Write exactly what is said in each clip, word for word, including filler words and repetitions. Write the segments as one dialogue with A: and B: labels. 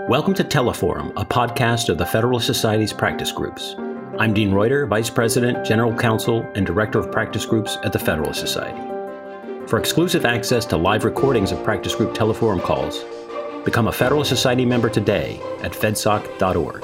A: Welcome to Teleforum, a podcast of the Federalist Society's practice groups. I'm Dean Reuter, Vice President, General Counsel, and Director of Practice Groups at the Federalist Society. For exclusive access to live recordings of practice group Teleforum calls, become a Federalist Society member today at fedsoc dot org.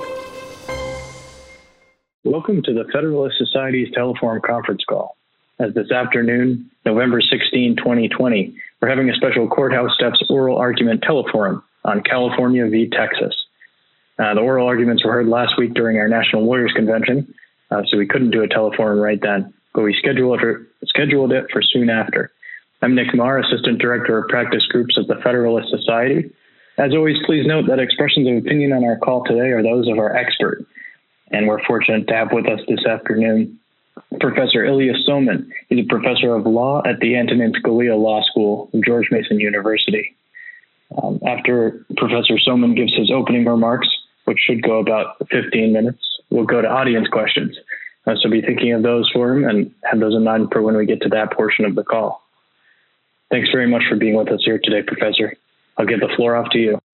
B: Welcome to the Federalist Society's Teleforum conference call. As this afternoon, November sixteenth, twenty twenty, we're having a special Courthouse Steps oral argument teleforum on California v. Texas. Uh, the oral arguments were heard last week during our National Lawyers Convention, uh, so we couldn't do a teleforum right then, but we scheduled it, for, scheduled it for soon after. I'm Nick Marr, Assistant Director of Practice Groups at the Federalist Society. As always, please note that expressions of opinion on our call today are those of our expert, and we're fortunate to have with us this afternoon Professor Ilya Somin. He's a professor of law at the Antonin Scalia Law School of George Mason University. Um, after Professor Somin gives his opening remarks, which should go about fifteen minutes, we'll go to audience questions. Uh, so be thinking of those for him and have those in mind for when we get to that portion of the call. Thanks very much for being with us here today, Professor. I'll give the floor off to you.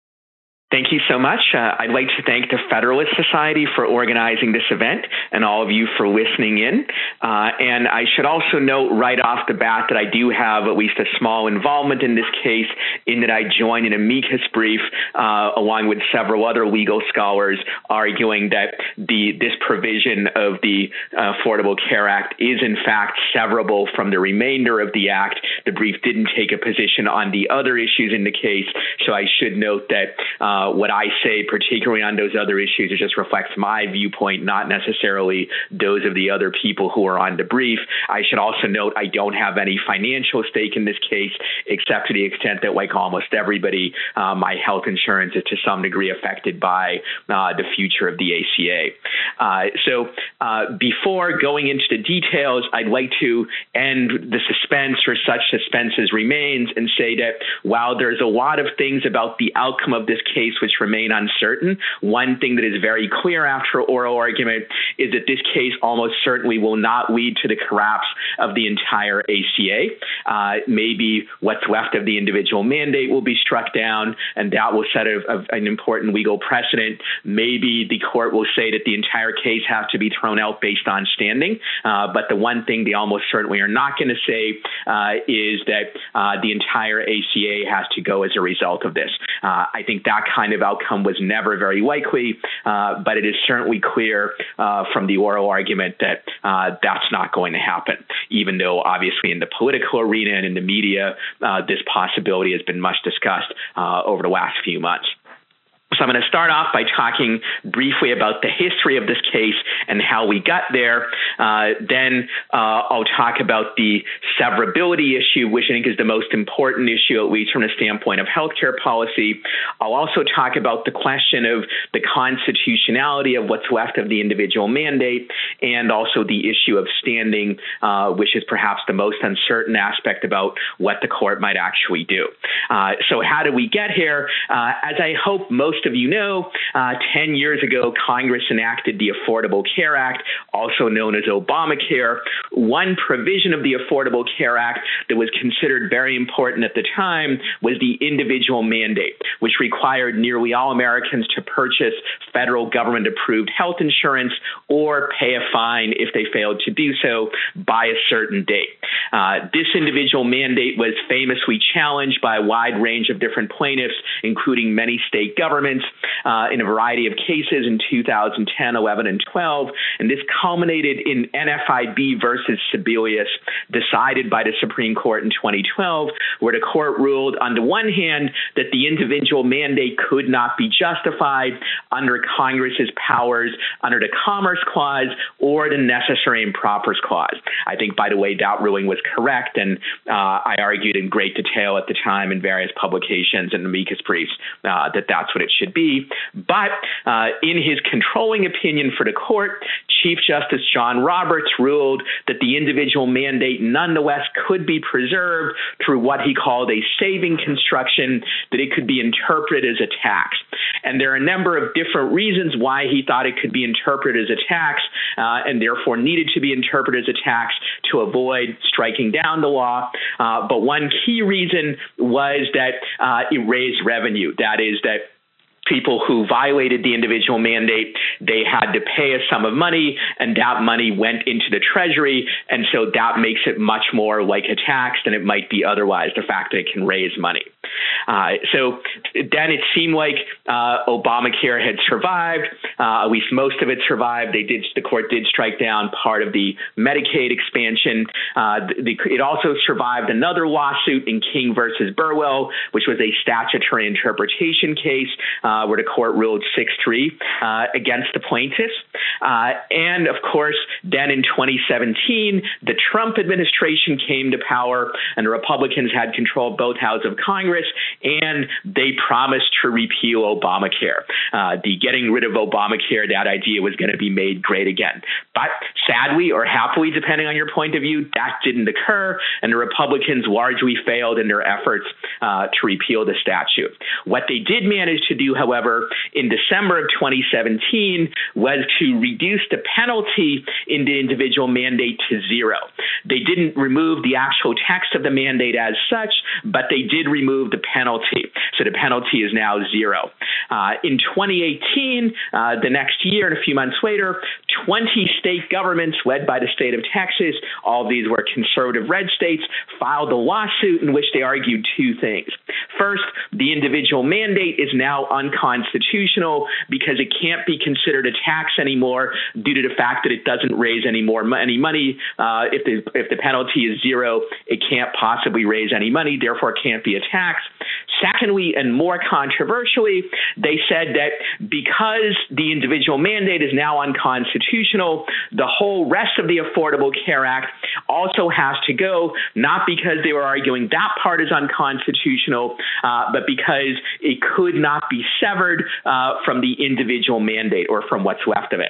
C: Thank you so much. Uh, I'd like to thank the Federalist Society for organizing this event and all of you for listening in. Uh, and I should also note right off the bat that I do have at least a small involvement in this case in that I joined an amicus brief uh, along with several other legal scholars arguing that the this provision of the uh, Affordable Care Act is in fact severable from the remainder of the Act. The brief didn't take a position on the other issues in the case, so I should note that uh, Uh, what I say, particularly on those other issues, it just reflects my viewpoint, not necessarily those of the other people who are on the brief. I should also note I don't have any financial stake in this case, except to the extent that, like almost everybody, uh, my health insurance is to some degree affected by uh, the future of the A C A. Uh, so uh, before going into the details, I'd like to end the suspense, or such suspense as remains, and say that while there's a lot of things about the outcome of this case which remain uncertain, one thing that is very clear after oral argument is that this case almost certainly will not lead to the collapse of the entire A C A. Uh, maybe what's left of the individual mandate will be struck down, and that will set a, a, an important legal precedent. Maybe the court will say that the entire case has to be thrown out based on standing, uh, but the one thing they almost certainly are not going to say uh, is that uh, the entire A C A has to go as a result of this. Uh, I think that kind of outcome was never very likely, uh, but it is certainly clear uh, from the oral argument that uh, that's not going to happen, even though obviously in the political arena and in the media, uh, this possibility has been much discussed uh, over the last few months. So I'm going to start off by talking briefly about the history of this case and how we got there. Uh, then uh, I'll talk about the severability issue, which I think is the most important issue, at least from the standpoint of healthcare policy. I'll also talk about the question of the constitutionality of what's left of the individual mandate, and also the issue of standing, uh, which is perhaps the most uncertain aspect about what the court might actually do. Uh, so how did we get here? Uh, as I hope most of you know, uh, ten years ago, Congress enacted the Affordable Care Act, also known as Obamacare. One provision of the Affordable Care Act that was considered very important at the time was the individual mandate, which required nearly all Americans to purchase federal government-approved health insurance or pay a fine if they failed to do so by a certain date. Uh, this individual mandate was famously challenged by a wide range of different plaintiffs, including many state governments, uh, in a variety of cases in two thousand ten, eleven, and twelve, and this culminated in N F I B versus Sebelius, decided by the Supreme Court in twenty twelve, where the court ruled, on the one hand, that the individual mandate could not be justified under Congress's powers under the Commerce Clause or the Necessary and Propers Clause. I think, by the way, that ruling was correct, and uh, I argued in great detail at the time in various publications and amicus briefs uh, that that's what it should be. But uh, in his controlling opinion for the court, Chief Justice John Roberts ruled that the individual mandate nonetheless could be preserved through what he called a saving construction, that it could be interpreted as a tax. And there are a number of different reasons why he thought it could be interpreted as a tax, uh, and therefore needed to be interpreted as a tax to avoid striking down the law. Uh, but one key reason was that uh, it raised revenue. That is, that people who violated the individual mandate, they had to pay a sum of money, and that money went into the Treasury, and so that makes it much more like a tax than it might be otherwise, the fact that it can raise money. Uh, so then it seemed like uh, Obamacare had survived, uh, at least most of it survived. They did, the court did strike down part of the Medicaid expansion. Uh, the, it also survived another lawsuit in King versus Burwell, which was a statutory interpretation case uh, where the court ruled six three uh, against the plaintiffs. Uh, and of course, then in twenty seventeen, the Trump administration came to power, and the Republicans had control of both houses of Congress, and they promised to repeal Obamacare. Uh, the getting rid of Obamacare, that idea was going to be made great again. But sadly, or happily, depending on your point of view, that didn't occur, and the Republicans largely failed in their efforts uh, to repeal the statute. What they did manage to do, however, in December of twenty seventeen was to reduce the penalty in the individual mandate to zero. They didn't remove the actual text of the mandate as such, but they did remove the penalty. So the penalty is now zero. Uh, in twenty eighteen, uh, the next year and a few months later, twenty state governments led by the state of Texas, all of these were conservative red states, filed a lawsuit in which they argued two things. First, the individual mandate is now unconstitutional because it can't be considered a tax anymore due to the fact that it doesn't raise any more mo- any money. Uh, if the if the penalty is zero, it can't possibly raise any money, therefore it can't be a tax. Secondly, and more controversially, they said that because the individual mandate is now unconstitutional, the whole rest of the Affordable Care Act also has to go, not because they were arguing that part is unconstitutional, uh, but because it could not be severed uh, from the individual mandate or from what's left of it.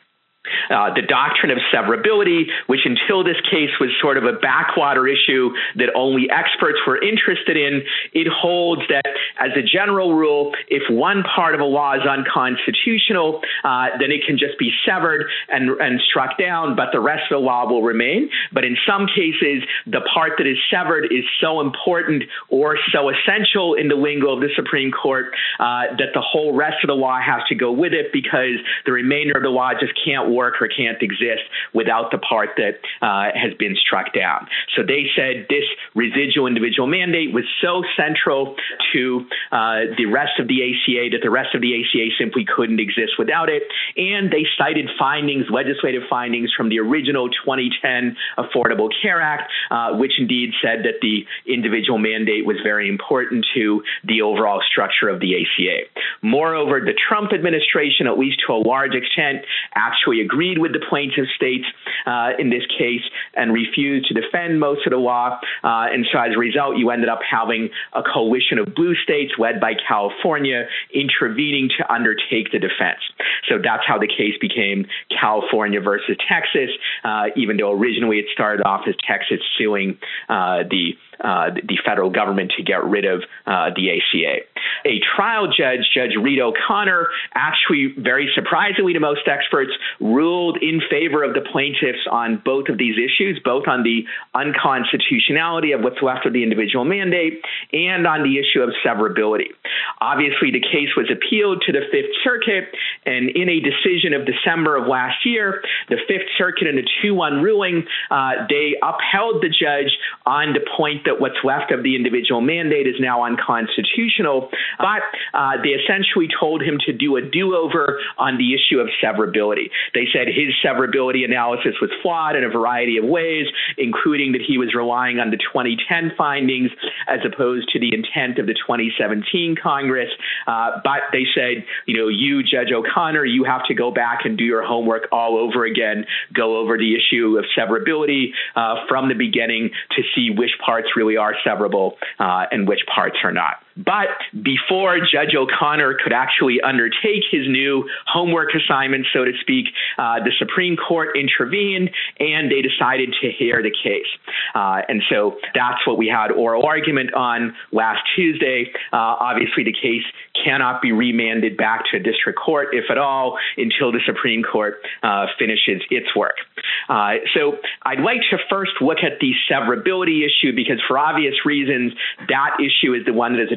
C: Uh, the doctrine of severability, which until this case was sort of a backwater issue that only experts were interested in, it holds that as a general rule, if one part of a law is unconstitutional, uh, then it can just be severed and, and struck down, but the rest of the law will remain. But in some cases, the part that is severed is so important or so essential in the lingo of the Supreme Court uh, that the whole rest of the law has to go with it because the remainder of the law just can't work or can't exist without the part that uh, has been struck down. So they said this residual individual mandate was so central to uh, the rest of the A C A that the rest of the A C A simply couldn't exist without it. And they cited findings, legislative findings from the original twenty ten Affordable Care Act, uh, which indeed said that the individual mandate was very important to the overall structure of the A C A. Moreover, the Trump administration, at least to a large extent, actually agreed with the plaintiff states uh, in this case and refused to defend most of the law. Uh, and so as a result, you ended up having a coalition of blue states led by California intervening to undertake the defense. So that's how the case became California versus Texas, uh, even though originally it started off as Texas suing uh, the Uh, the federal government to get rid of uh, the A C A. A trial judge, Judge Reed O'Connor, actually, very surprisingly to most experts, ruled in favor of the plaintiffs on both of these issues, both on the unconstitutionality of what's left of the individual mandate and on the issue of severability. Obviously, the case was appealed to the Fifth Circuit, and in a decision of December of last year, the Fifth Circuit in a two one ruling, uh, they upheld the judge on the point that what's left of the individual mandate is now unconstitutional, but uh, they essentially told him to do a do-over on the issue of severability. They said his severability analysis was flawed in a variety of ways, including that he was relying on the twenty ten findings as opposed to the intent of the twenty seventeen Congress. Uh, but they said, you know, you, Judge O'Connor, you have to go back and do your homework all over again, go over the issue of severability uh, from the beginning to see which parts really are severable uh, and which parts are not. But before Judge O'Connor could actually undertake his new homework assignment, so to speak, uh, the Supreme Court intervened and they decided to hear the case. Uh, and so that's what we had oral argument on last Tuesday. Uh, obviously, the case cannot be remanded back to a district court, if at all, until the Supreme Court uh, finishes its work. Uh, so I'd like to first look at the severability issue because for obvious reasons, that issue is the one that is a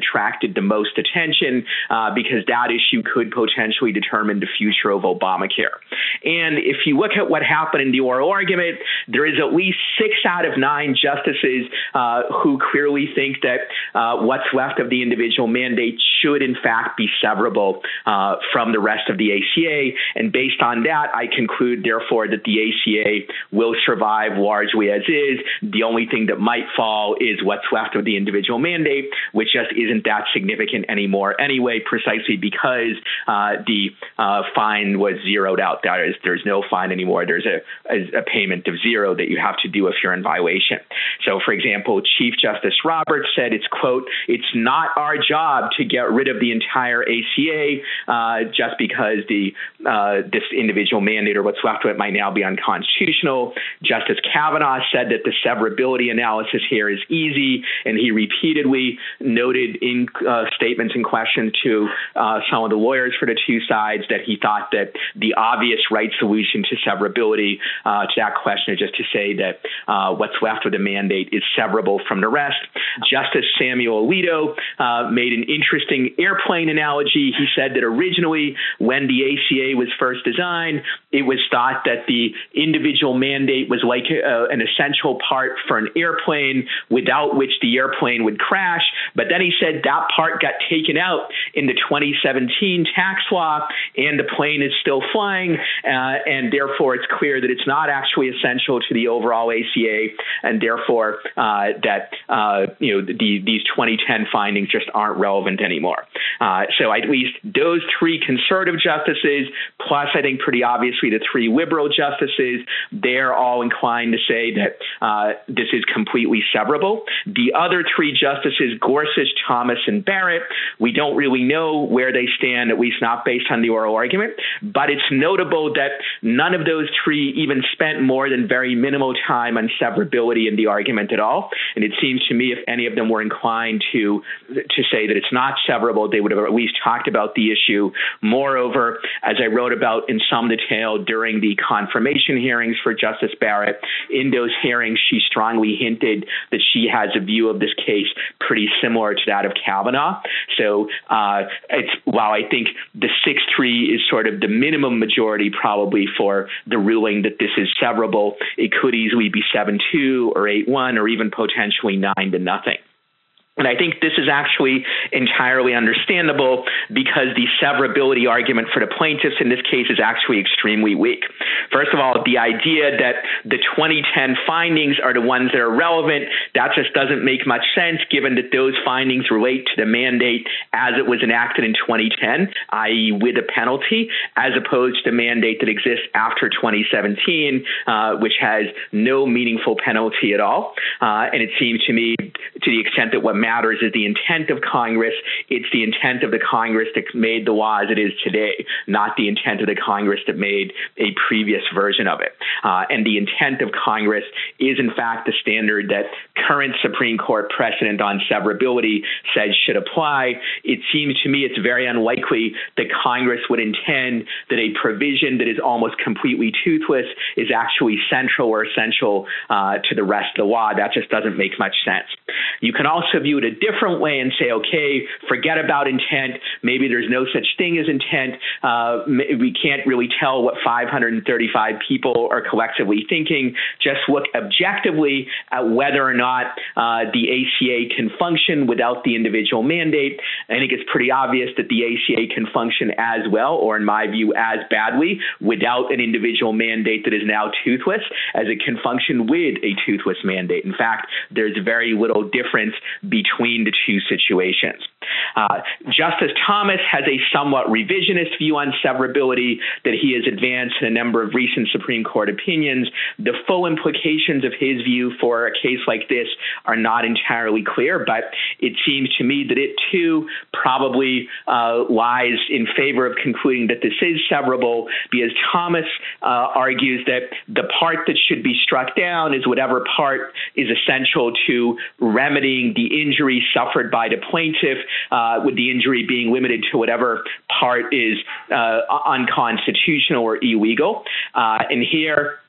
C: attracted the most attention uh, because that issue could potentially determine the future of Obamacare. And if you look at what happened in the oral argument, there is at least six out of nine justices uh, who clearly think that uh, what's left of the individual mandate should in fact be severable uh, from the rest of the A C A. And based on that, I conclude, therefore, that the A C A will survive largely as is. The only thing that might fall is what's left of the individual mandate, which just isn't that significant anymore anyway, precisely because uh, the uh, fine was zeroed out. That is, there's no fine anymore. There's a, a, a payment of zero that you have to do if you're in violation. So, for example, Chief Justice Roberts said, it's, quote, "It's not our job to get rid of the entire A C A uh, just because the uh, this individual mandate or what's left of it might now be unconstitutional." Justice Kavanaugh said that the severability analysis here is easy, and he repeatedly noted in uh, statements in question to uh, some of the lawyers for the two sides that he thought that the obvious right solution to severability uh, to that question is just to say that uh, what's left of the mandate is severable from the rest. Justice Samuel Alito uh, made an interesting airplane analogy. He said that originally, when the A C A was first designed, it was thought that the individual mandate was like uh, an essential part for an airplane without which the airplane would crash. But then he said that part got taken out in the twenty seventeen tax law, and the plane is still flying, uh, and therefore it's clear that it's not actually essential to the overall A C A, and therefore uh, that uh, you know the, these twenty ten findings just aren't relevant anymore. Uh, so at least those three conservative justices, plus I think pretty obviously the three liberal justices, they're all inclined to say that uh, this is completely severable. The other three justices, Gorsuch, Thomas, and Barrett, we don't really know where they stand, at least not based on the oral argument, but it's notable that none of those three even spent more than very minimal time on severability in the argument at all. And it seems to me if any of them were inclined to, to say that it's not severable, they would have at least talked about the issue. Moreover, as I wrote about in some detail during the confirmation hearings for Justice Barrett, in those hearings, she strongly hinted that she has a view of this case pretty similar to that of Kavanaugh. So uh, it's, while I think the six three is sort of the minimum majority probably for the ruling that this is severable, it could easily be seven two or eight one or even potentially nine to nothing. And I think this is actually entirely understandable because the severability argument for the plaintiffs in this case is actually extremely weak. First of all, the idea that the twenty ten findings are the ones that are relevant, that just doesn't make much sense given that those findings relate to the mandate as it was enacted in twenty ten, that is with a penalty, as opposed to the mandate that exists after twenty seventeen, uh, which has no meaningful penalty at all. Uh, and it seems to me, to the extent that what matters is the intent of Congress, it's the intent of the Congress that made the law as it is today, not the intent of the Congress that made a previous version of it. Uh, and the intent of Congress is, in fact, the standard that current Supreme Court precedent on severability says should apply. It seems to me it's very unlikely that Congress would intend that a provision that is almost completely toothless is actually central or essential uh, to the rest of the law. That just doesn't make much sense. You can also view it a different way and say, okay, forget about intent. Maybe there's no such thing as intent. Uh, we can't really tell what five hundred thirty-five people are collectively thinking. Just look objectively at whether or not uh, the A C A can function without the individual mandate. I think it's pretty obvious that the A C A can function as well, or in my view, as badly, without an individual mandate that is now toothless as it can function with a toothless mandate. In fact, there's very little difference between the two situations. Uh, Justice Thomas has a somewhat revisionist view on severability that he has advanced in a number of recent Supreme Court opinions. The full implications of his view for a case like this are not entirely clear, but it seems to me that it too probably uh, lies in favor of concluding that this is severable, because Thomas uh, argues that the part that should be struck down is whatever part is essential to remedying the injury suffered by the plaintiff, uh, with the injury being limited to whatever part is uh, unconstitutional or illegal. Uh, and here,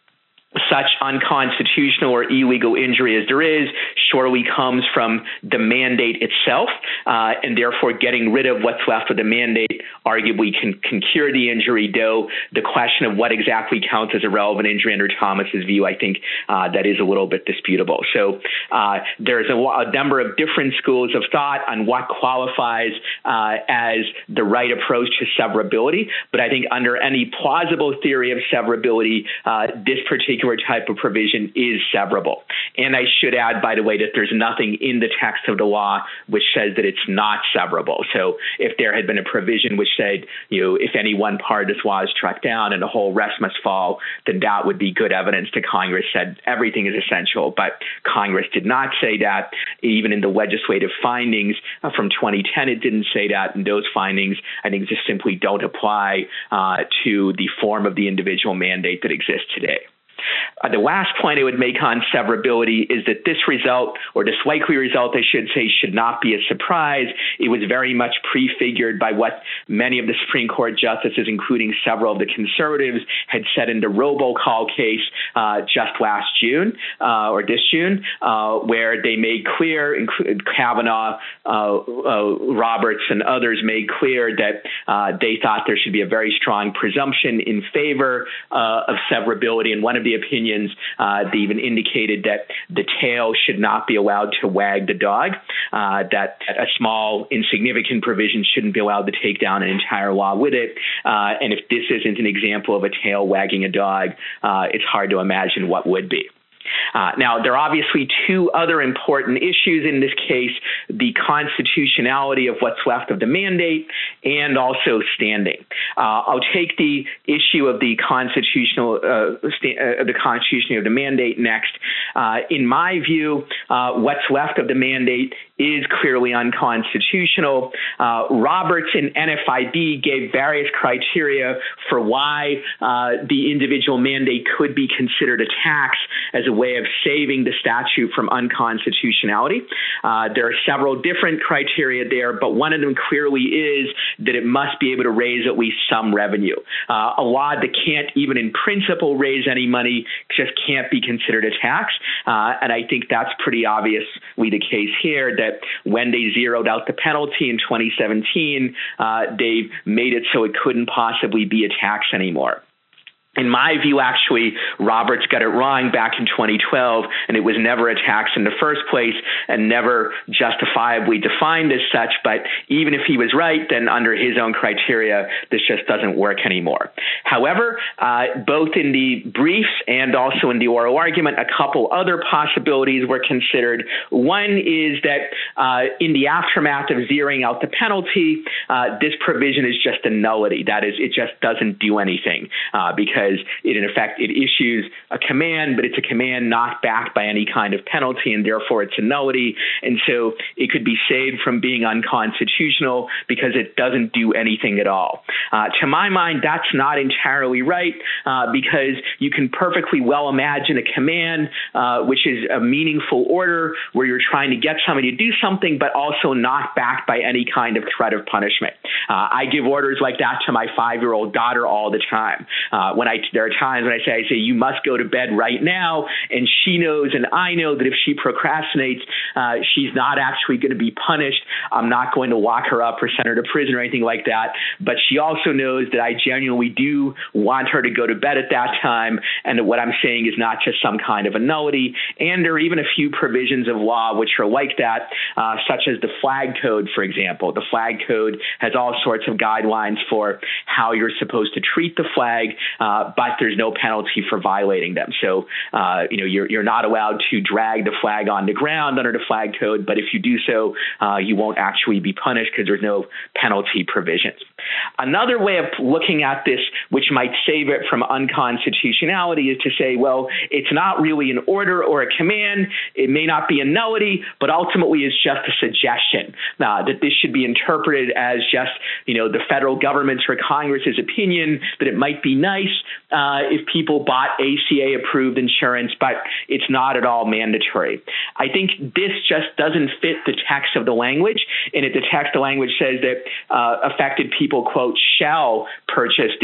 C: such unconstitutional or illegal injury as there is surely comes from the mandate itself, uh, and therefore getting rid of what's left of the mandate arguably can, can cure the injury, though the question of what exactly counts as a relevant injury under Thomas's view, I think uh, that is a little bit disputable. So uh, there's a, a number of different schools of thought on what qualifies uh, as the right approach to severability, but I think under any plausible theory of severability, uh, this particular type of provision is severable. And I should add, by the way, that there's nothing in the text of the law which says that it's not severable. So if there had been a provision which said, you know, if any one part of this law is struck down and the whole rest must fall, then that would be good evidence that Congress said everything is essential. But Congress did not say that. Even in the legislative findings uh, from twenty ten, it didn't say that. And those findings, I think, just simply don't apply uh, to the form of the individual mandate that exists today. Uh, the last point I would make on severability is that this result, or this likely result, I should say, should not be a surprise. It was very much prefigured by what many of the Supreme Court justices, including several of the conservatives, had said in the robocall case uh, just last June, uh, or this June, uh, where they made clear, including Kavanaugh, uh, uh, Roberts, and others made clear that uh, they thought there should be a very strong presumption in favor uh, of severability. And one of the opinions, uh, they even indicated that the tail should not be allowed to wag the dog, uh, that a small, insignificant provision shouldn't be allowed to take down an entire law with it. Uh, and if this isn't an example of a tail wagging a dog, uh, it's hard to imagine what would be. Uh, now, there are obviously two other important issues in this case, the constitutionality of what's left of the mandate and also standing. Uh, I'll take the issue of the constitutional, uh, sta- uh, the constitution of the mandate next. Uh, in my view, uh, what's left of the mandate is clearly unconstitutional. Uh, Roberts and N F I B gave various criteria for why uh, the individual mandate could be considered a tax as a way of saving the statute from unconstitutionality. Uh, there are several different criteria there, but one of them clearly is that it must be able to raise at least some revenue. Uh, a law that can't even in principle raise any money just can't be considered a tax. Uh, and I think that's pretty obviously the case here, that when they zeroed out the penalty in twenty seventeen, uh, they made it so it couldn't possibly be a tax anymore. In my view, actually, Roberts got it wrong back in twenty twelve, and it was never a tax in the first place and never justifiably defined as such. But even if he was right, then under his own criteria, this just doesn't work anymore. However, uh, both in the briefs and also in the oral argument, a couple other possibilities were considered. One is that uh, in the aftermath of zeroing out the penalty, uh, this provision is just a nullity. That is, it just doesn't do anything uh, because Because it, in effect, it issues a command, but it's a command not backed by any kind of penalty, and therefore it's a nullity. And so it could be saved from being unconstitutional because it doesn't do anything at all. Uh, to my mind, that's not entirely right uh, because you can perfectly well imagine a command uh, which is a meaningful order where you're trying to get somebody to do something, but also not backed by any kind of threat of punishment. Uh, I give orders like that to my five-year-old daughter all the time. Uh, when I, there are times when I say, I say, you must go to bed right now. And she knows, and I know that if she procrastinates, uh, she's not actually going to be punished. I'm not going to lock her up or send her to prison or anything like that. But she also knows that I genuinely do want her to go to bed at that time. And that what I'm saying is not just some kind of a nullity. And there are even a few provisions of law which are like that, uh, such as the flag code, for example. The flag code has all sorts of guidelines for how you're supposed to treat the flag. Uh, Uh, but there's no penalty for violating them. So, uh, you know, you're, you're not allowed to drag the flag on the ground under the flag code, but if you do so, uh, you won't actually be punished because there's no penalty provisions. Another way of looking at this, which might save it from unconstitutionality, is to say, well, it's not really an order or a command. It may not be a nullity, but ultimately it's just a suggestion uh, that this should be interpreted as just, you know, the federal government's or Congress's opinion that it might be nice uh, if people bought A C A-approved insurance, but it's not at all mandatory. I think this just doesn't fit the text of the language, and if the text of the language says that uh, affected people, quote, shall purchase the, the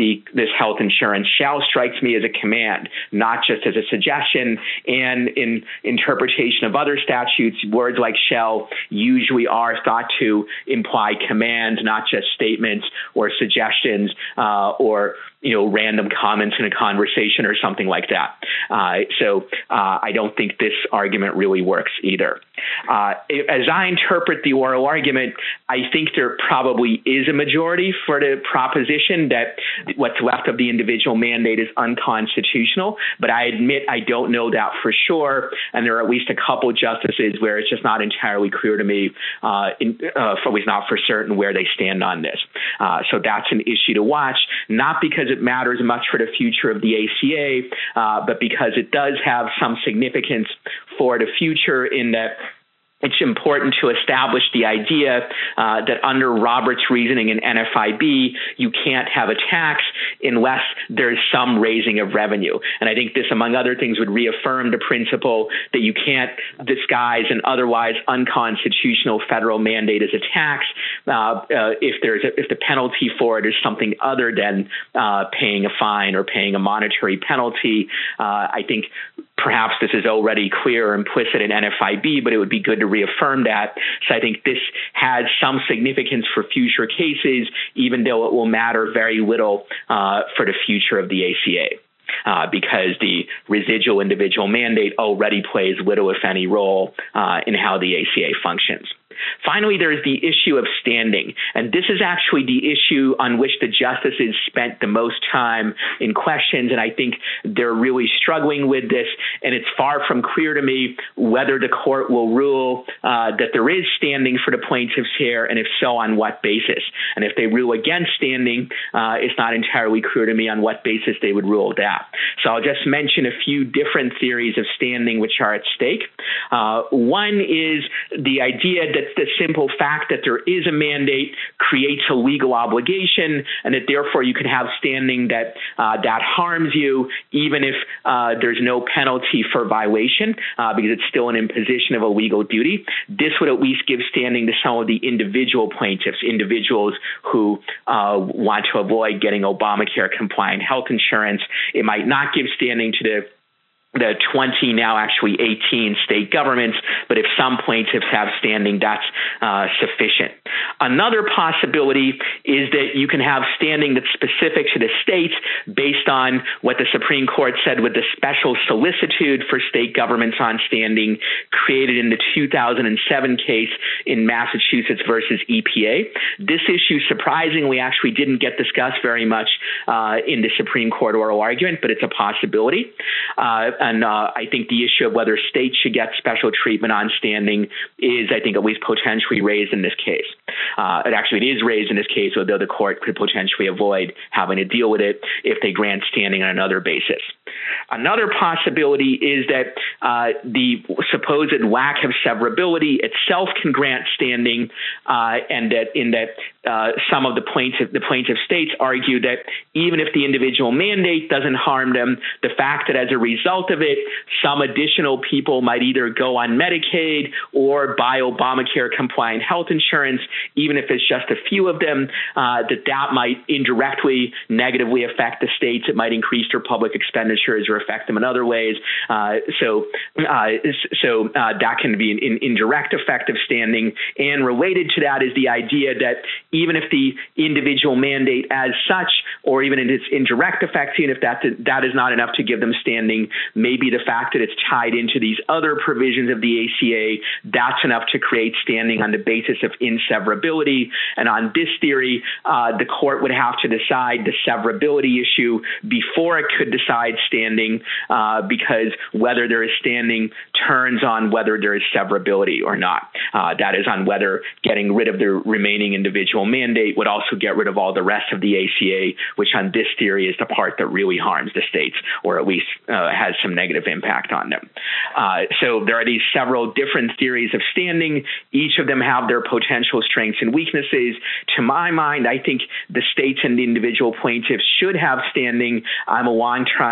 C: this health insurance. Shall strikes me as a command, not just as a suggestion. And in interpretation of other statutes, words like shall usually are thought to imply commands, not just statements or suggestions uh, or you know, random comments in a conversation or something like that. Uh, so uh, I don't think this argument really works either. Uh, as I interpret the oral argument, I think there probably is a majority for the proposition that what's left of the individual mandate is unconstitutional, but I admit I don't know that for sure, and there are at least a couple justices where it's just not entirely clear to me, uh, in, uh, at least not for certain, where they stand on this. Uh, so that's an issue to watch, not because it matters much for the future of the A C A, uh, but because it does have some significance for the future in that it's important to establish the idea uh, that under Roberts' reasoning in N F I B, you can't have a tax unless there's some raising of revenue. And I think this, among other things, would reaffirm the principle that you can't disguise an otherwise unconstitutional federal mandate as a tax uh, uh, if there's a, if the penalty for it is something other than uh, paying a fine or paying a monetary penalty. Uh, I think perhaps this is already clear or implicit in N F I B, but it would be good to reaffirm that. So I think this has some significance for future cases, even though it will matter very little uh, for the future of the A C A. Uh, because the residual individual mandate already plays little, if any, role uh, in how the A C A functions. Finally, there is the issue of standing, and this is actually the issue on which the justices spent the most time in questions, and I think they're really struggling with this, and it's far from clear to me whether the court will rule uh, that there is standing for the plaintiffs here, and if so, on what basis. And if they rule against standing, uh, it's not entirely clear to me on what basis they would rule that. So I'll just mention a few different theories of standing which are at stake. Uh, one is the idea that the simple fact that there is a mandate creates a legal obligation, and that therefore you can have standing that uh, that harms you, even if uh, there's no penalty for violation, uh, because it's still an imposition of a legal duty. This would at least give standing to some of the individual plaintiffs, individuals who uh, want to avoid getting Obamacare compliant health insurance. It might not give standing to the the twenty, now actually eighteen state governments, but if some plaintiffs have standing, that's uh, sufficient. Another possibility is that you can have standing that's specific to the states based on what the Supreme Court said with the special solicitude for state governments on standing created in the two thousand seven case in Massachusetts versus E P A. This issue, surprisingly, actually didn't get discussed very much uh, in the Supreme Court oral argument, but it's a possibility. Uh, And uh, I think the issue of whether states should get special treatment on standing is, I think, at least potentially raised in this case. Uh, it actually is raised in this case, although the court could potentially avoid having to deal with it if they grant standing on another basis. Another possibility is that uh, the supposed lack of severability itself can grant standing, uh, and that in that uh, some of the plaintiff, the plaintiff states argue that even if the individual mandate doesn't harm them, the fact that as a result of it, some additional people might either go on Medicaid or buy Obamacare compliant health insurance, even if it's just a few of them, uh, that that might indirectly negatively affect the states. It might increase their public expenditures or affect them in other ways. Uh, so uh, so uh, that can be an, an indirect effect of standing. And related to that is the idea that even if the individual mandate as such, or even in its indirect effect, even if that, that is not enough to give them standing, maybe the fact that it's tied into these other provisions of the A C A, that's enough to create standing on the basis of inseverability. And on this theory, uh, the court would have to decide the severability issue before it could decide standing, uh, because whether there is standing turns on whether there is severability or not. Uh, that is on whether getting rid of the remaining individual mandate would also get rid of all the rest of the A C A, which on this theory is the part that really harms the states, or at least uh, has some negative impact on them. Uh, so there are these several different theories of standing. Each of them have their potential strengths and weaknesses. To my mind, I think the states and the individual plaintiffs should have standing. I'm a long-time advocate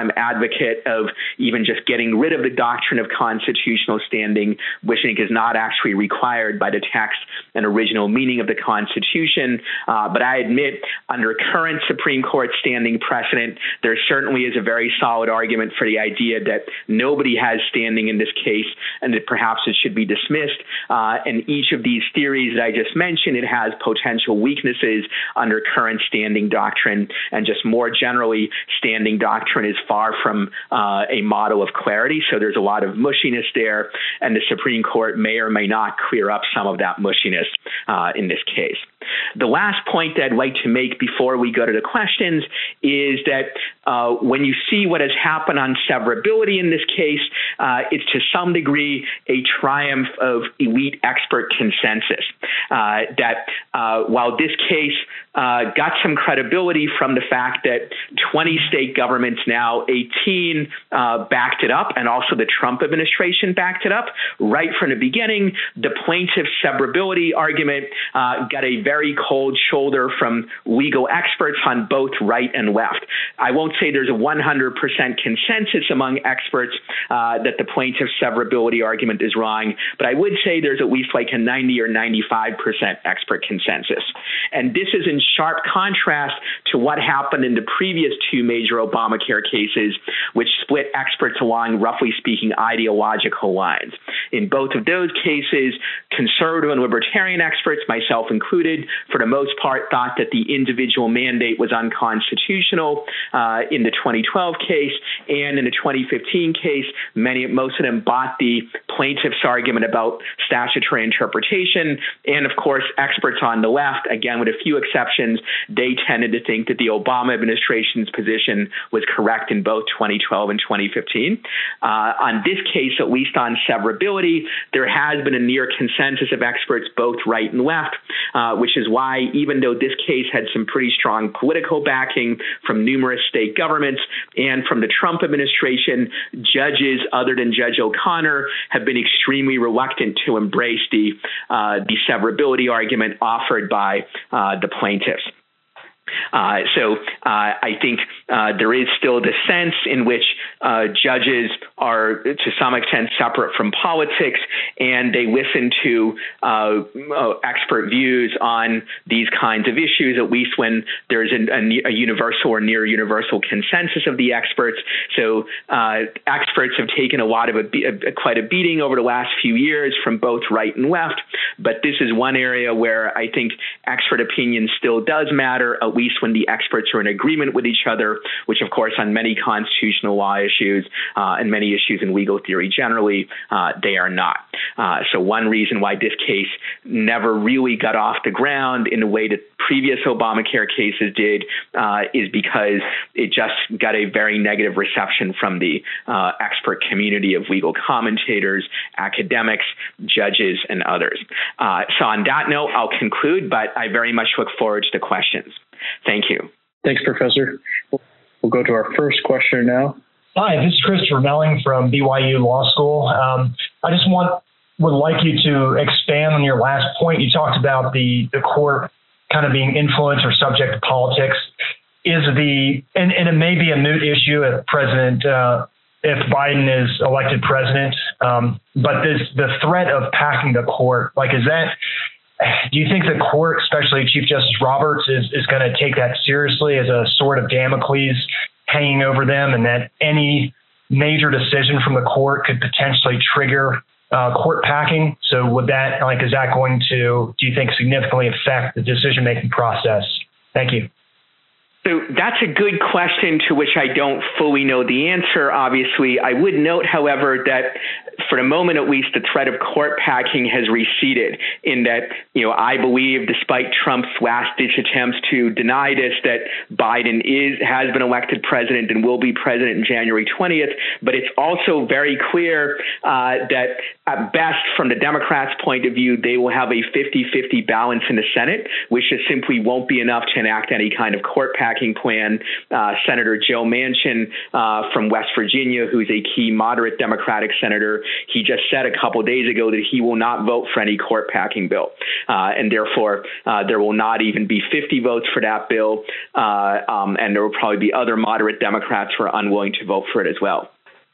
C: advocate of even just getting rid of the doctrine of constitutional standing, which I think is not actually required by the text and original meaning of the Constitution. Uh, but I admit, under current Supreme Court standing precedent, there certainly is a very solid argument for the idea that nobody has standing in this case and that perhaps it should be dismissed. Uh, and each of these theories that I just mentioned, it has potential weaknesses under current standing doctrine. And just more generally, standing doctrine is far from uh, a model of clarity. So there's a lot of mushiness there, and the Supreme Court may or may not clear up some of that mushiness uh, in this case. The last point that I'd like to make before we go to the questions is that uh, when you see what has happened on severability in this case, uh, it's to some degree a triumph of elite expert consensus. Uh, that uh, while this case uh, got some credibility from the fact that twenty state governments, now eighteen, uh, backed it up, and also the Trump administration backed it up, right from the beginning, the plaintiff's severability argument uh, got a very cold shoulder from legal experts on both right and left. I won't say there's a one hundred percent consensus among experts uh, that the plaintiff's severability argument is wrong, but I would say there's at least like a ninety or ninety-five percent expert consensus. And this is in sharp contrast to what happened in the previous two major Obamacare cases, which split experts along, roughly speaking, ideological lines. In both of those cases, conservative and libertarian experts, myself included, for the most part, thought that the individual mandate was unconstitutional uh, in the twenty twelve case, and in the twenty fifteen case, many, most of them bought the plaintiff's argument about statutory interpretation. And of course, experts on the left, again, with a few exceptions, they tended to think that the Obama administration's position was correct in both twenty twelve and twenty fifteen. Uh, on this case, at least on severability, there has been a near consensus of experts, both right and left, uh, which is why, even though this case had some pretty strong political backing from numerous state governments and from the Trump administration, judges other than Judge O'Connor have been extremely reluctant to embrace the, uh, the severability argument offered by uh, the plaintiffs. Uh, so uh, I think uh, there is still the sense in which uh, judges are, to some extent, separate from politics, and they listen to uh, uh, expert views on these kinds of issues, at least when there's a, a, a universal or near universal consensus of the experts. So uh, experts have taken a lot of a, a, quite a beating over the last few years from both right and left, but this is one area where I think expert opinion still does matter, at least when the experts are in agreement with each other, which, of course, on many constitutional law issues uh, and many issues in legal theory generally, uh, they are not. Uh, so one reason why this case never really got off the ground in the way that previous Obamacare cases did uh, is because it just got a very negative reception from the uh, expert community of legal commentators, academics, judges, and others. Uh, so on that note, I'll conclude, but I very much look forward to the questions. Thank you.
B: Thanks, Professor. We'll go to our first question now.
D: Hi, this is Christopher Melling from B Y U Law School. Um, I just want would like you to expand on your last point. You talked about the, the court kind of being influenced or subject to politics. Is the and, and it may be a moot issue if President uh, if Biden is elected president, um, but this the threat of packing the court, like is that? Do you think the court, especially Chief Justice Roberts, is, is going to take that seriously as a sword of Damocles hanging over them, and that any major decision from the court could potentially trigger uh, court packing? So would that, like, is that going to, do you think, significantly affect the decision-making process? Thank you.
C: So that's a good question to which I don't fully know the answer, obviously. I would note, however, that for the moment, at least, the threat of court packing has receded in that, you know, I believe, despite Trump's last-ditch attempts to deny this, that Biden is has been elected president and will be president on January twentieth. But it's also very clear uh, that, at best, from the Democrats' point of view, they will have a fifty-fifty balance in the Senate, which just simply won't be enough to enact any kind of court packing packing plan. Uh, Senator Joe Manchin uh, from West Virginia, who's a key moderate Democratic senator, he just said a couple days ago that he will not vote for any court packing bill. Uh, and therefore, uh, there will not even be fifty votes for that bill. Uh, um, and there will probably be other moderate Democrats who are unwilling to vote for it as well.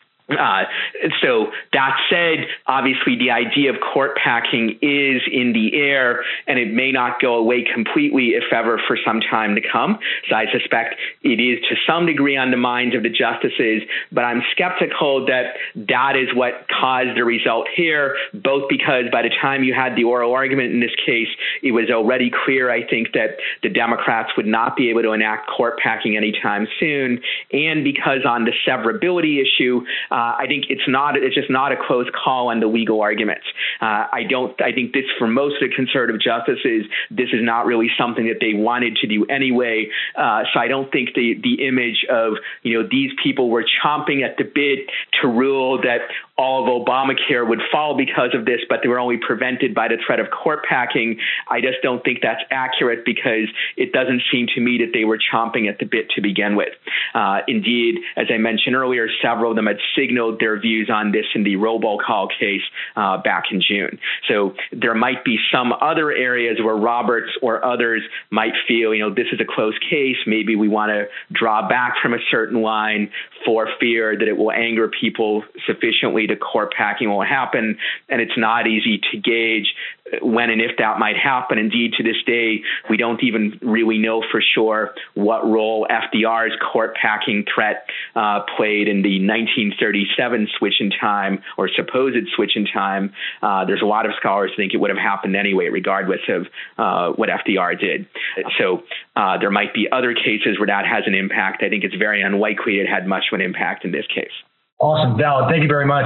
C: Uh, so that said, obviously the idea of court packing is in the air, and it may not go away completely, if ever, for some time to come. So I suspect it is to some degree on the minds of the justices, but I'm skeptical that that is what caused the result here, both because by the time you had the oral argument in this case, it was already clear, I think, that the Democrats would not be able to enact court packing anytime soon, and because on the severability issue, uh, Uh, I think it's not, it's just not a close call on the legal arguments. Uh, I don't, I think this, for most of the conservative justices, this is not really something that they wanted to do anyway. Uh, so I don't think the, the image of, you know, these people were chomping at the bit to rule that all of Obamacare would fall because of this, but they were only prevented by the threat of court packing. I just don't think that's accurate, because it doesn't seem to me that they were chomping at the bit to begin with. Uh, indeed, as I mentioned earlier, several of them had signaled their views on this in the robocall case uh, back in June. So there might be some other areas where Roberts or others might feel, you know, this is a close case. Maybe we want to draw back from a certain line for fear that it will anger people sufficiently to court packing will happen. And it's not easy to gauge when and if that might happen. Indeed, to this day, we don't even really know for sure what role F D R's court packing threat uh, played in the nineteen thirty-seven switch in time, or supposed switch in time. Uh, there's a lot of scholars who think it would have happened anyway, regardless of uh, what F D R did. So uh, there might be other cases where that has an impact. I think it's very unlikely it had much of an impact in this case.
D: Awesome, Val. Thank you very much.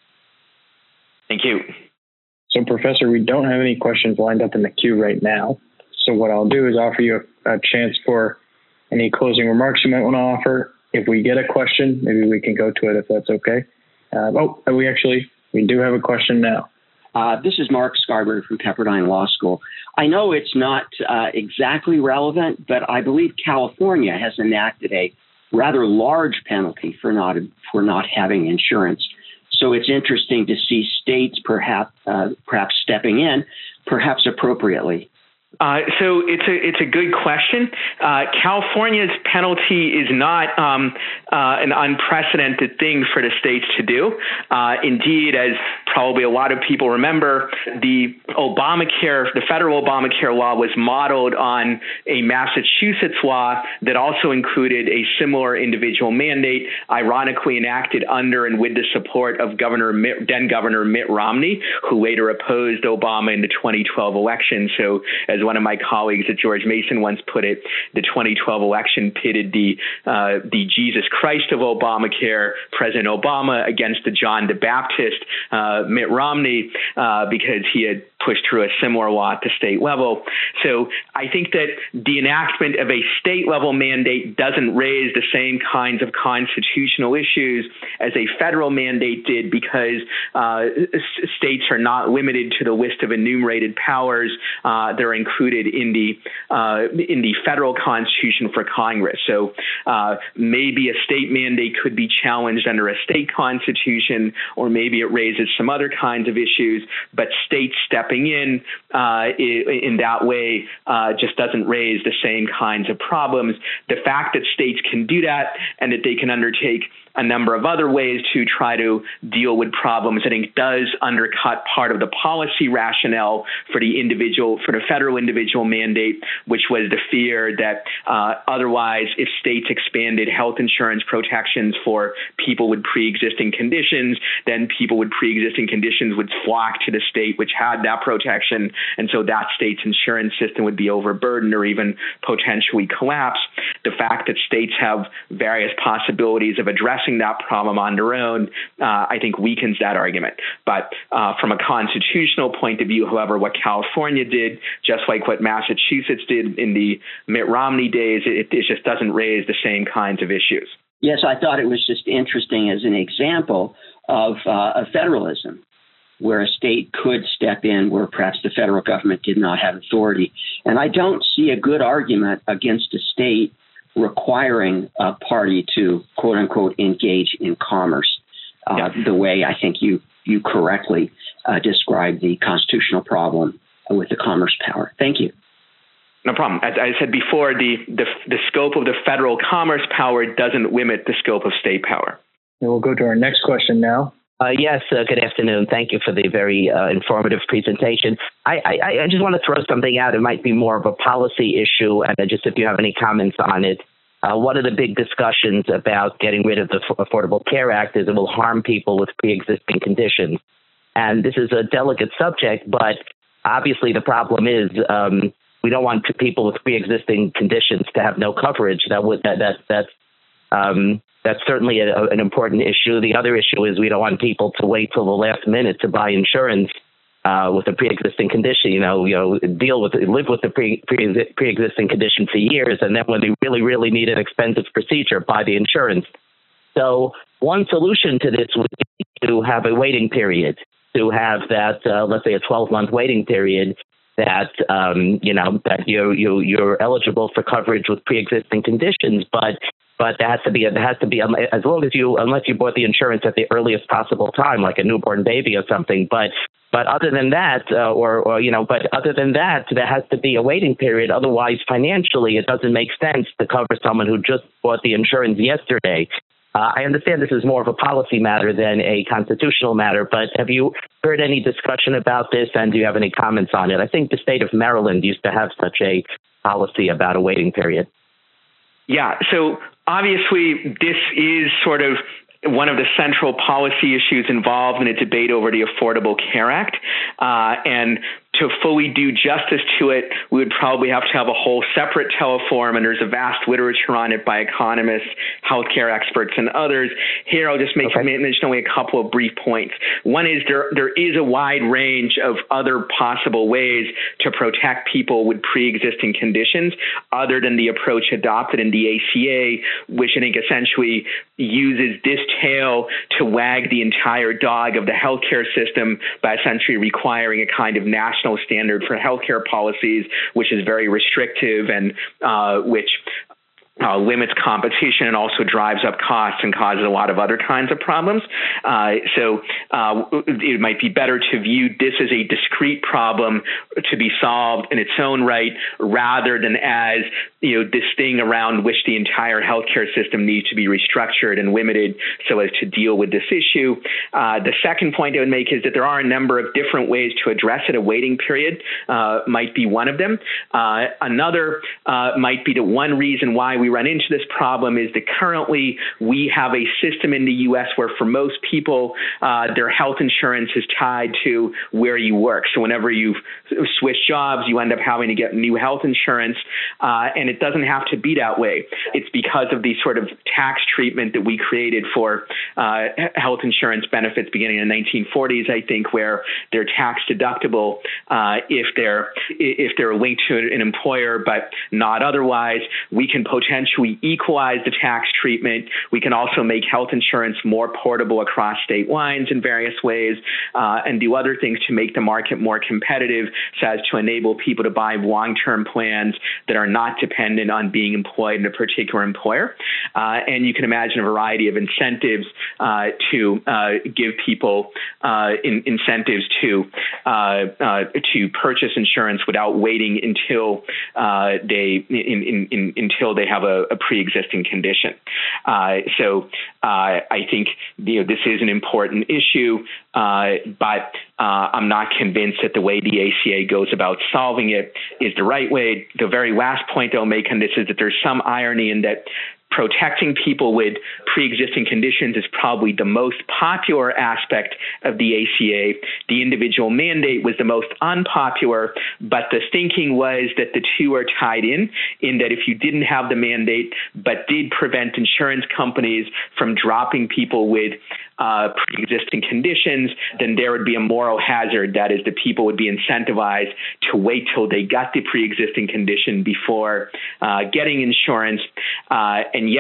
C: Thank you.
B: So, Professor, we don't have any questions lined up in the queue right now. So what I'll do is offer you a, a chance for any closing remarks you might want to offer. If we get a question, maybe we can go to it if that's okay. Uh, oh, we actually, we do have a question now.
E: Uh, this is Mark Scarberry from Pepperdine Law School. I know it's not uh, exactly relevant, but I believe California has enacted a rather large penalty for not for not having insurance. So it's interesting to see states perhaps uh, perhaps stepping in, perhaps appropriately.
C: Uh, so it's a it's a good question. Uh, California's penalty is not um, uh, an unprecedented thing for the states to do. Uh, indeed, as probably a lot of people remember, the Obamacare, the federal Obamacare law was modeled on a Massachusetts law that also included a similar individual mandate, ironically enacted under and with the support of Governor Mitt, then Governor Mitt Romney, who later opposed Obama in the twenty twelve election. So as one of my colleagues at George Mason once put it, the twenty twelve election pitted the uh, the Jesus Christ of Obamacare, President Obama, against the John the Baptist, uh, Mitt Romney, uh, because he had pushed through a similar law at the state level. So I think that the enactment of a state level mandate doesn't raise the same kinds of constitutional issues as a federal mandate did, because uh, states are not limited to the list of enumerated powers. Uh, they're included in the uh, in the federal Constitution for Congress. So uh, maybe a state mandate could be challenged under a state constitution, or maybe it raises some other kinds of issues, but states stepping in uh, in that way uh, just doesn't raise the same kinds of problems. The fact that states can do that, and that they can undertake a number of other ways to try to deal with problems, I think does undercut part of the policy rationale for the individual, for the federal individual mandate, which was the fear that uh, otherwise, if states expanded health insurance protections for people with pre-existing conditions, then people with pre-existing conditions would flock to the state which had that protection, and so that state's insurance system would be overburdened or even potentially collapse. The fact that states have various possibilities of addressing that problem on their own, uh, I think weakens that argument. But uh, from a constitutional point of view, however, what California did, just like what Massachusetts did in the Mitt Romney days, it, it just doesn't raise the same kinds of issues.
E: Yes, I thought it was just interesting as an example of, uh, of federalism, where a state could step in where perhaps the federal government did not have authority. And I don't see a good argument against a state requiring a party to, quote unquote, engage in commerce, uh, yeah. the way I think you, you correctly uh, described the constitutional problem with the commerce power. Thank you.
C: No problem. As I said before, the, the, the scope of the federal commerce power doesn't limit the scope of state power.
B: And we'll go to our next question now.
F: Uh, yes, uh, good afternoon. Thank you for the very uh, informative presentation. I, I, I just want to throw something out. It might be more of a policy issue, and just if you have any comments on it. Uh, one of the big discussions about getting rid of the Affordable Care Act is it will harm people with pre-existing conditions. And this is a delicate subject, but obviously the problem is um, we don't want people with pre-existing conditions to have no coverage. That would that that that's um, that's certainly a, an important issue. The other issue is we don't want people to wait till the last minute to buy insurance uh, with a pre-existing condition. You know, you know, deal with it, live with the pre, pre pre-existing condition for years, and then when they really really need an expensive procedure, buy the insurance. So one solution to this would be to have a waiting period, to have that uh, let's say a twelve month waiting period. That um, you know that you you you're eligible for coverage with pre-existing conditions, but but that has to be it has to be as long as you unless you bought the insurance at the earliest possible time, like a newborn baby or something. But but other than that, uh, or or you know, but other than that, there has to be a waiting period. Otherwise, financially, it doesn't make sense to cover someone who just bought the insurance yesterday. Uh, I understand this is more of a policy matter than a constitutional matter, but have you heard any discussion about this, and do you have any comments on it? I think the state of Maryland used to have such a policy about a waiting period.
C: Yeah, so obviously this is sort of one of the central policy issues involved in a debate over the Affordable Care Act, uh, and to fully do justice to it, we would probably have to have a whole separate teleforum, and there's a vast literature on it by economists, healthcare experts, and others. Here, I'll just make okay. mention only a couple of brief points. One is there there is a wide range of other possible ways to protect people with pre-existing conditions other than the approach adopted in the A C A, which I think essentially uses this tail to wag the entire dog of the healthcare system by essentially requiring a kind of national standard for healthcare policies, which is very restrictive and uh, which Uh, limits competition and also drives up costs and causes a lot of other kinds of problems. Uh, so uh, it might be better to view this as a discrete problem to be solved in its own right, rather than as you know this thing around which the entire healthcare system needs to be restructured and limited so as to deal with this issue. Uh, the second point I would make is that there are a number of different ways to address it. A waiting period uh, might be one of them. Uh, another uh, might be the one reason why we we run into this problem is that currently we have a system in the U S where for most people, uh, their health insurance is tied to where you work. So whenever you switch jobs, you end up having to get new health insurance, uh, and it doesn't have to be that way. It's because of the sort of tax treatment that we created for uh, health insurance benefits beginning in the nineteen forties, I think, where they're tax deductible uh, if they're if they're linked to an employer, but not otherwise. We can potentially Potentially equalize the tax treatment. We can also make health insurance more portable across state lines in various ways, uh, and do other things to make the market more competitive so as to enable people to buy long-term plans that are not dependent on being employed in a particular employer. Uh, and you can imagine a variety of incentives uh, to uh, give people uh, in, incentives to uh, uh, to purchase insurance without waiting until uh, they in, in, in, until they have a, a pre-existing condition. Uh, so uh, I think you know, this is an important issue, uh, but uh, I'm not convinced that the way the A C A goes about solving it is the right way. The very last point I'll make on this is that there's some irony in that protecting people with pre-existing conditions is probably the most popular aspect of the A C A. The individual mandate was the most unpopular, but the thinking was that the two are tied in, in that if you didn't have the mandate but did prevent insurance companies from dropping people with uh, pre-existing conditions, then there would be a moral hazard. That is, the people would be incentivized to wait till they got the pre-existing condition before uh, getting insurance. Uh, and yet,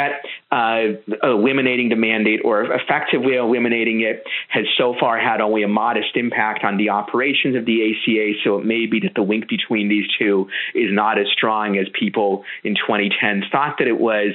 C: uh, eliminating the mandate or effectively eliminating it has so far had only a modest impact on the operations of the A C A. So it may be that the link between these two is not as strong as people in twenty ten thought that it was.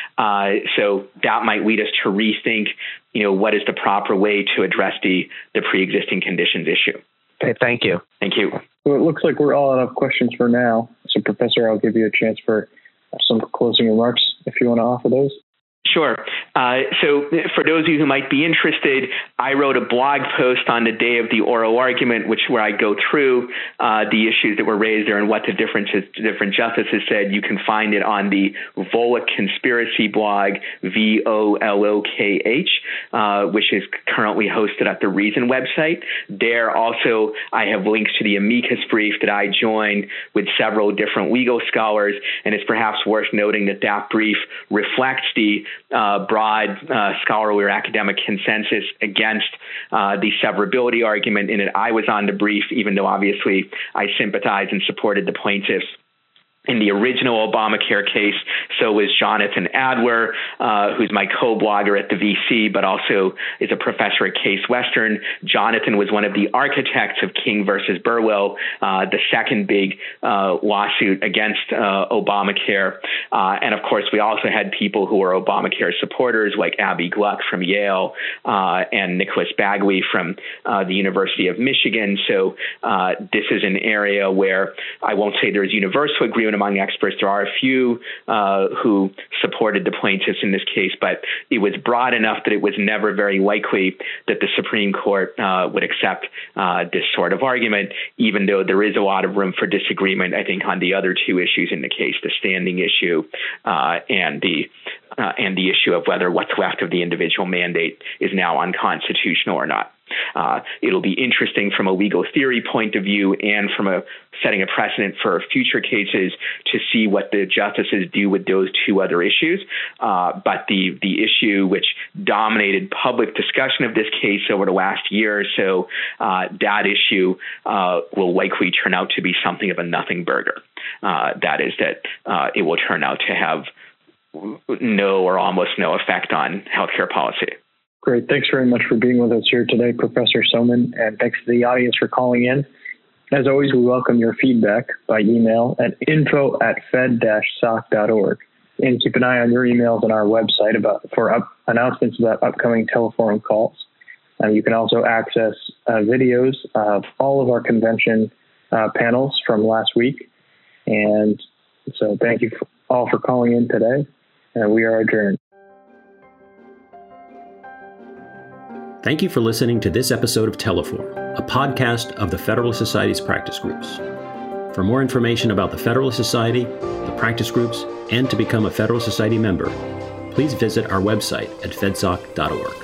C: Uh, so that might lead us to rethink, you know, what is the proper way to address the, the pre-existing conditions issue.
F: Okay, thank you.
C: Thank you.
B: Well, it looks like we're all out of questions for now. So, Professor, I'll give you a chance for some closing remarks if you want to offer those.
C: Sure. Uh, so for those of you who might be interested, I wrote a blog post on the day of the oral argument, which where I go through uh, the issues that were raised there and what the differences, different justices said. You can find it on the Volokh Conspiracy blog, V O L O K H, uh, which is currently hosted at the Reason website. There also, I have links to the amicus brief that I joined with several different legal scholars, and it's perhaps worth noting that that brief reflects the Uh, broad uh, scholarly or academic consensus against uh, the severability argument in it. I was on the brief, even though obviously I sympathized and supported the plaintiffs in the original Obamacare case. So was Jonathan Adler, uh, who's my co-blogger at the V C, but also is a professor at Case Western. Jonathan was one of the architects of King versus Burwell, uh, the second big uh, lawsuit against uh, Obamacare. Uh, and of course, we also had people who were Obamacare supporters like Abby Gluck from Yale uh, and Nicholas Bagley from uh, the University of Michigan. So uh, this is an area where I won't say there's universal agreement among experts. There are a few uh, who supported the plaintiffs in this case, but it was broad enough that it was never very likely that the Supreme Court uh, would accept uh, this sort of argument, even though there is a lot of room for disagreement, I think, on the other two issues in the case, the standing issue uh, and the uh, and the issue of whether what's left of the individual mandate is now unconstitutional or not. Uh, it'll be interesting from a legal theory point of view and from a setting a precedent for future cases to see what the justices do with those two other issues. Uh, but the the issue which dominated public discussion of this case over the last year or so, uh, that issue uh, will likely turn out to be something of a nothing burger. Uh, that is that uh, it will turn out to have no or almost no effect on healthcare policy.
B: Great. Thanks very much for being with us here today, Professor Soman, and thanks to the audience for calling in. As always, we welcome your feedback by email at info at fed dash soc dot org. And keep an eye on your emails on our website about for up, announcements about upcoming teleforum calls. Uh, you can also access uh, videos of all of our convention uh, panels from last week. And so thank you all for calling in today, and we are adjourned.
A: Thank you for listening to this episode of Teleforum, a podcast of the Federalist Society's practice groups. For more information about the Federalist Society, the practice groups, and to become a Federalist Society member, please visit our website at fedsoc dot org.